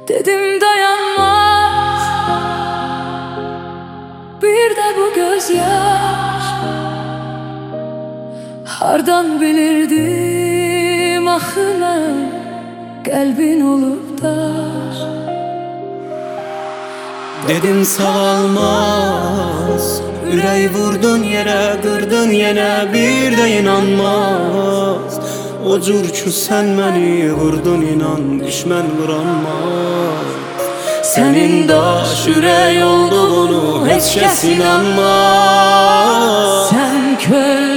Dedim dayanmaz, bir de bu gözyaş. Hardan bilirdim axı mən qəlbin olub daş. Dedim sağalmaz, ürək vurdun yerə, qırdın yenə, bir də inanmaz. O cür ki sən məni vurdun, inan düşmən vuranmaz. Sənin daş ürək olduğunu heç kəs inanmaz. Sən köl